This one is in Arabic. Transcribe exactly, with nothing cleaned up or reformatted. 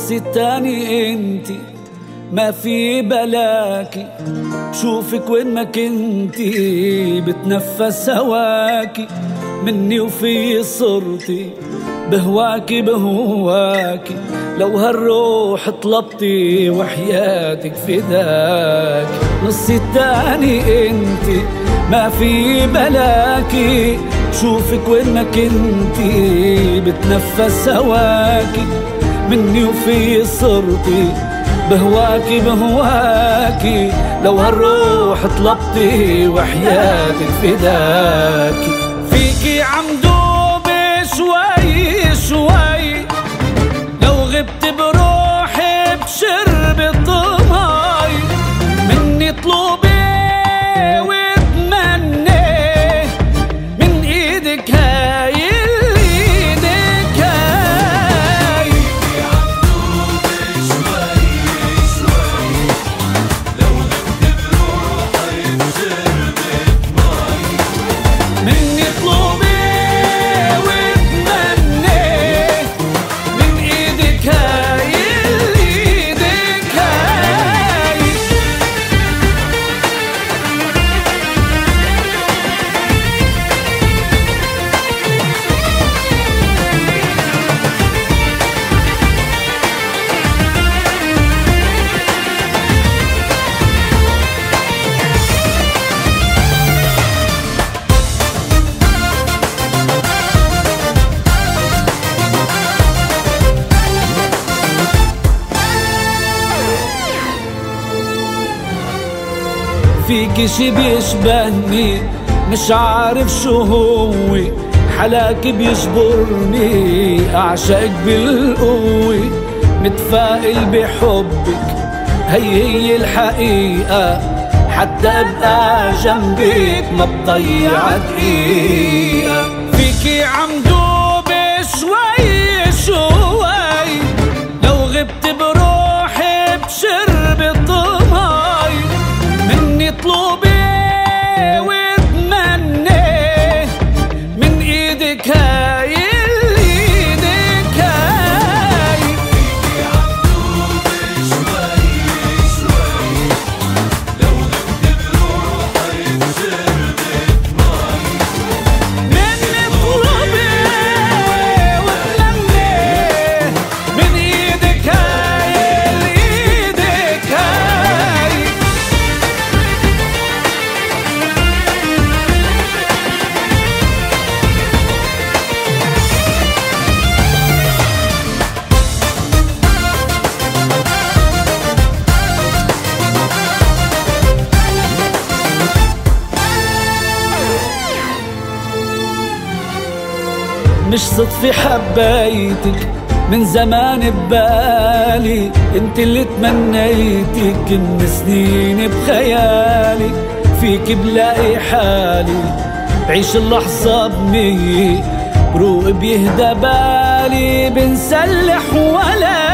نص التاني انتي ما في بلاكي، شوفك وين ما كنتي بتنفس هواكي، مني وفي صرتي بهواكي بهواكي، لو هالروح طلبتي وحياتك فداك. نص التاني انتي ما في بلاكي، شوفك وين ما كنتي بتنفس هواكي، مني وفي صرتي بهواكي بهواكي، لو هالروح طلبتي وحياتك فداكي. فيكي عم دوب شوي شوي، لو غبت بروحي بشرب الضماي، مني طلوبي واتمنى من ايدك هاي ايدك هاي. فيكي عم دوب شوي شوي، لو غبت بروحي بشرب الضماي، مني طلوبي فيكي شي بيشبهني مش عارف شو هو، حلاك بيجبرني أعشقك بالقوة، متفائل بحبك هي هي الحقيقة، حتى أبقى جنبك ما بضيع دقيقة. فيكي عم دوب شوي شوي، لو غبت بروحي بشرب الضماي، مني طلوبي واتمنى من ايدك هاي ايدك هاي. فيكي عم دوب شوي شوي، لو غبت بروحي بشرب الضماي، مني طلوبي واتمنى من ايدك هاي ايدك هاي. مش صدفة حبيتك من زمان ببالي، انت اللي تمنيتك من سنين بخيالي، فيك بلاقي حالي بعيش اللحظة بمية، بروق بيهدى بالي بنسلح ولا